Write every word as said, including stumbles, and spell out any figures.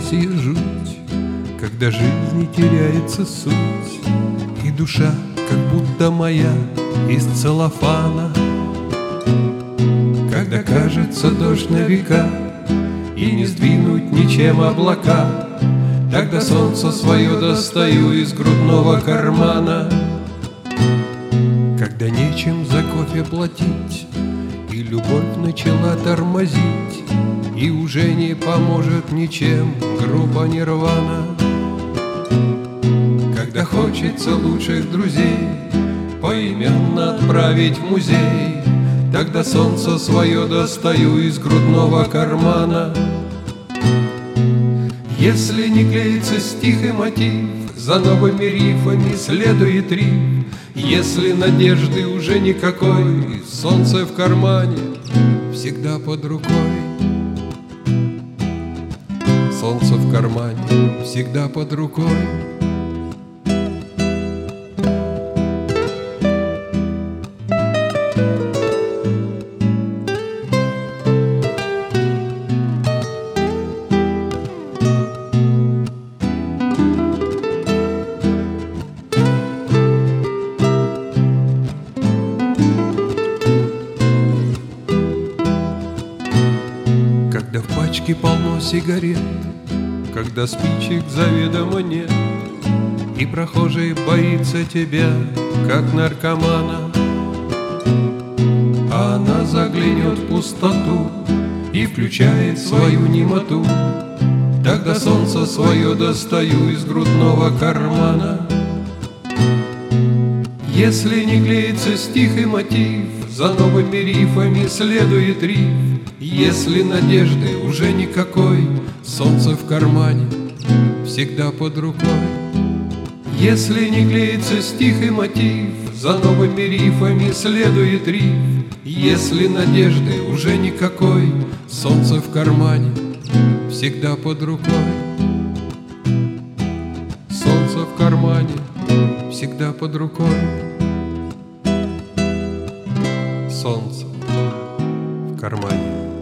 сия жуть, когда жизни теряется суть, и душа, как будто моя, из целлофана. Когда кажется дождь на века, и не сдвинуть ничем облака, тогда солнце свое достаю из грудного кармана. Когда нечем за кофе платить, и любовь начала тормозить, и уже не поможет ничем группа Нирвана. Когда хочется лучших друзей поименно отправить в музей, тогда солнце свое достаю из грудного кармана. Если не клеится стих и мотив, за новыми рифами следует риф. Если надежды уже никакой, солнце в кармане всегда под рукой. Солнце в кармане всегда под рукой. Когда в пачке полно сигарет, когда спичек заведомо нет, и прохожий боится тебя, как наркомана, а она заглянет в пустоту и включает свою немоту, тогда солнце свое достаю из грудного кармана. Если не клеится стих и мотив, за новыми рифами следует риф. Если надежды уже никакой, солнце в кармане всегда под рукой. Если не клеится стих и мотив, за новыми рифами следует риф. Если надежды уже никакой, солнце в кармане всегда под рукой. Солнце в кармане всегда под рукой. Солнце в кармане